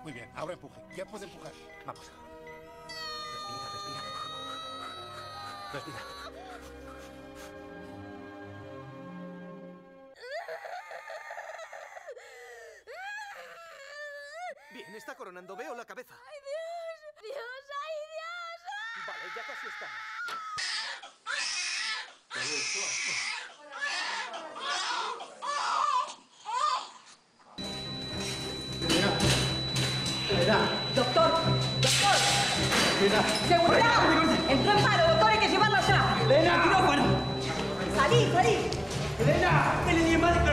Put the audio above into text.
Muy bien, ahora empuje. Ya puede empujar. Vamos. Respira, respira. Respira. Bien, está coronando. Veo la cabeza. ¡Ay, Dios! ¡Dios! ¡Ay, Dios! Vale, ya casi estamos. ¡Doctor! ¡Doctor! ¡Seguridad! ¡Entró en paro, doctor! ¡Hay que llevarlo allá! ¡Elena! ¡Quirófano! ¡Salí, salí! ¡Elena! ¡Tiene 10 más de